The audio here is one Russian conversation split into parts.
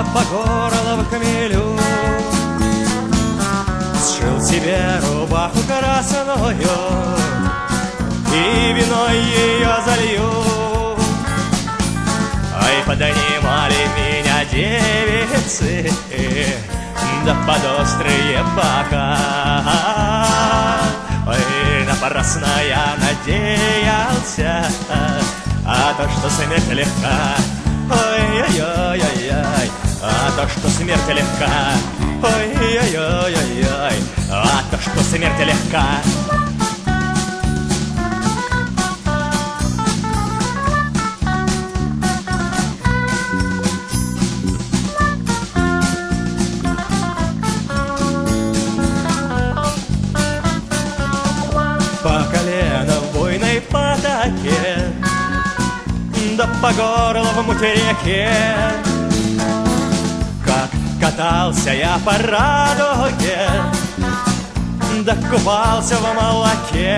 да по горло в хмелю. Сшил себе рубаху красную и виной ее залью. Ай, поднимали меня девицы, да под острые бока. Ой, напрасно я надеялся, а то, что смерть легка. Ой-ой-ой-ой-ой, а то, что смерть легка. Ой-ой-ой-ой-ой, а то, что смерть легка. По колено в буйной потоке, да по горло в муте реке. Как катался я по радуге, да купался в молоке.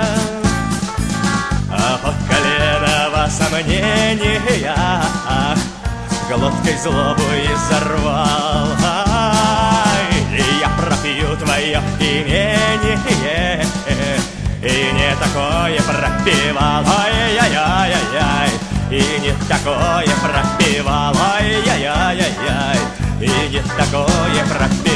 А по колено во сомнениях глоткой злобу изорвал. И я пропью твое имение, и не такое пропевал. Ай-яй-яй-яй, и не такое пропевал. Ай-яй-яй-яй, и не такое пропевал.